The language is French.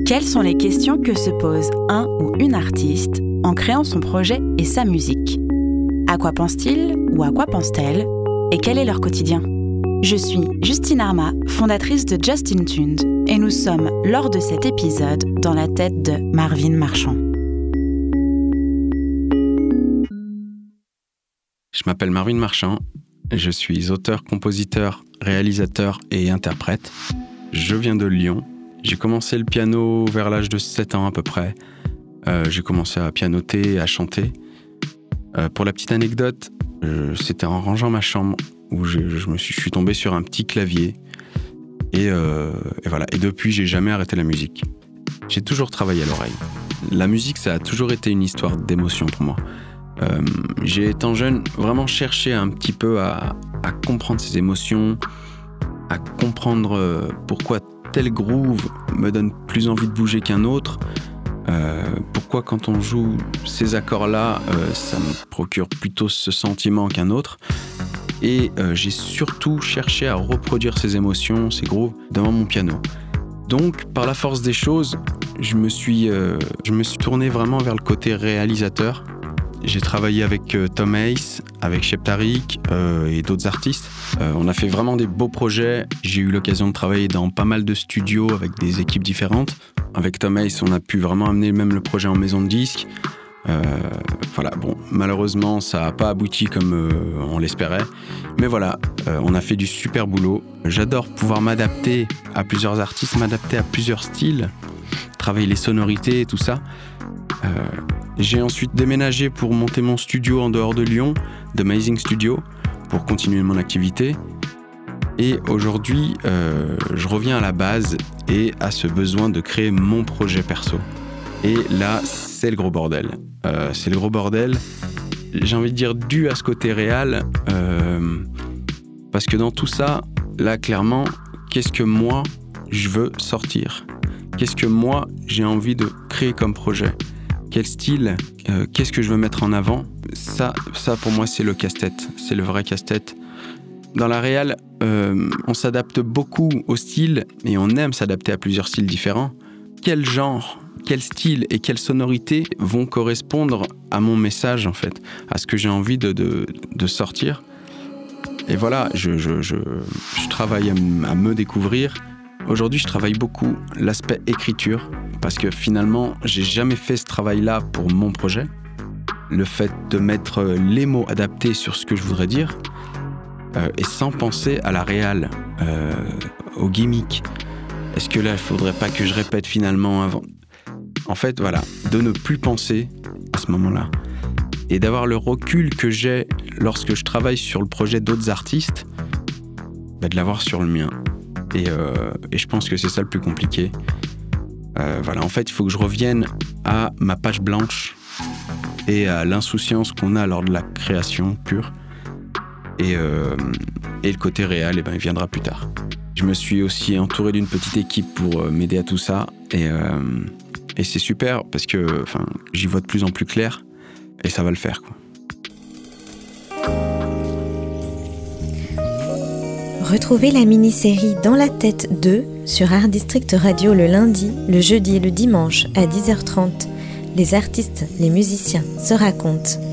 Quelles sont les questions que se pose un ou une artiste en créant son projet et sa musique ? À quoi pense-t-il ou à quoi pense-t-elle ? Et quel est leur quotidien ? Je suis Justine Arma, fondatrice de Justin Tuned, et nous sommes, lors de cet épisode, dans la tête de Marvin Marchand. Je m'appelle Marvin Marchand, je suis auteur, compositeur, réalisateur et interprète. Je viens de Lyon. J'ai commencé le piano vers l'âge de 7 ans à peu près. J'ai commencé à pianoter, à chanter. Pour la petite anecdote, c'était en rangeant ma chambre où je suis tombé sur un petit clavier. Et voilà. Et depuis, j'ai jamais arrêté la musique. J'ai toujours travaillé à l'oreille. La musique, ça a toujours été une histoire d'émotion pour moi. J'ai, étant jeune, vraiment cherché un petit peu à comprendre ces émotions, à comprendre pourquoi tel groove me donne plus envie de bouger qu'un autre, pourquoi quand on joue ces accords-là, ça me procure plutôt ce sentiment qu'un autre. Et j'ai surtout cherché à reproduire ces émotions, ces grooves, devant mon piano. Donc, par la force des choses, je me suis tourné vraiment vers le côté réalisateur. J'ai travaillé avec Tom Ace, avec Shep Tariq et d'autres artistes. On a fait vraiment des beaux projets. J'ai eu l'occasion de travailler dans pas mal de studios avec des équipes différentes. Avec Tom Ace, on a pu vraiment amener même le projet en maison de disque. Voilà, bon, malheureusement, ça n'a pas abouti comme on l'espérait. Mais voilà, on a fait du super boulot. J'adore pouvoir m'adapter à plusieurs artistes, m'adapter à plusieurs styles, travailler les sonorités et tout ça. J'ai ensuite déménagé pour monter mon studio en dehors de Lyon, The Amazing Studio, pour continuer mon activité. Et aujourd'hui, je reviens à la base et à ce besoin de créer mon projet perso. Et là, c'est le gros bordel. C'est le gros bordel, j'ai envie de dire dû à ce côté réel, parce que dans tout ça, là, clairement, qu'est-ce que moi, je veux sortir ? Qu'est-ce que moi, j'ai envie de créer comme projet ? Quel style, qu'est-ce que je veux mettre en avant ? Ça, pour moi, c'est le casse-tête. C'est le vrai casse-tête. Dans la réal, on s'adapte beaucoup au style et on aime s'adapter à plusieurs styles différents. Quel genre, quel style et quelle sonorité vont correspondre à mon message, en fait, à ce que j'ai envie de sortir ? Et voilà, je travaille à me découvrir. Aujourd'hui, je travaille beaucoup l'aspect écriture, parce que finalement, j'ai jamais fait ce travail-là pour mon projet. Le fait de mettre les mots adaptés sur ce que je voudrais dire, et sans penser à la réal, au gimmick. Est-ce que là, il faudrait pas que je répète finalement avant ? En fait, voilà, de ne plus penser à ce moment-là. Et d'avoir le recul que j'ai lorsque je travaille sur le projet d'autres artistes, de l'avoir sur le mien. Et je pense que c'est ça le plus compliqué. Voilà, en fait, il faut que je revienne à ma page blanche et à l'insouciance qu'on a lors de la création pure. Et le côté réel, il viendra plus tard. Je me suis aussi entouré d'une petite équipe pour m'aider à tout ça. Et c'est super parce que j'y vois de plus en plus clair et ça va le faire, quoi. Retrouvez la mini-série Dans la tête 2 sur Art District Radio le lundi, le jeudi et le dimanche à 10h30. Les artistes, les musiciens se racontent.